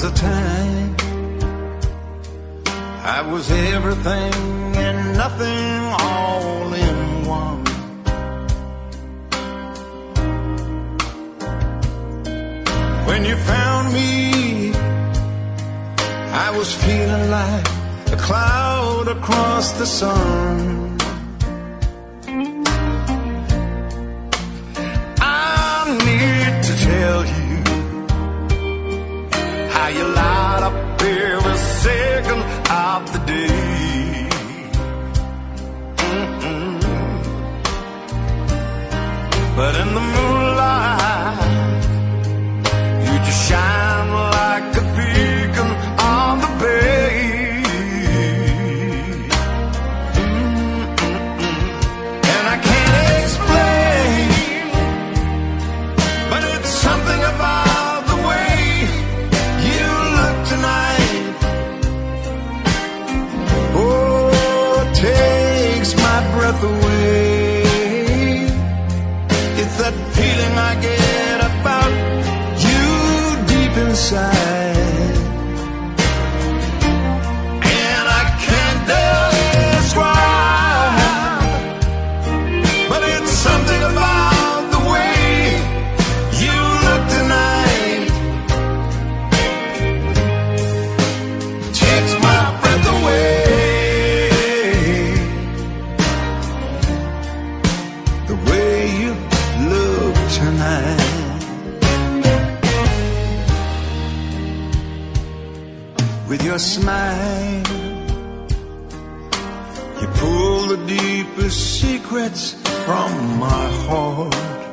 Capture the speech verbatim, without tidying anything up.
was a time I was everything and nothing all in one. When you found me, I was feeling like a cloud across the sun. I need to tell you how you light up every second of the day. Mm-mm. But in the moonlight, you just shine like a beacon on the bay. Mm-mm-mm. And I can't explain, but it's something about the way you look tonight. Oh, it takes my breath away. It's that feeling I get about you deep inside, and I can't describe, but it's something about the way you look tonight. Takes my breath away. The way you look tonight. With your smile, you pull the deepest secrets from my heart.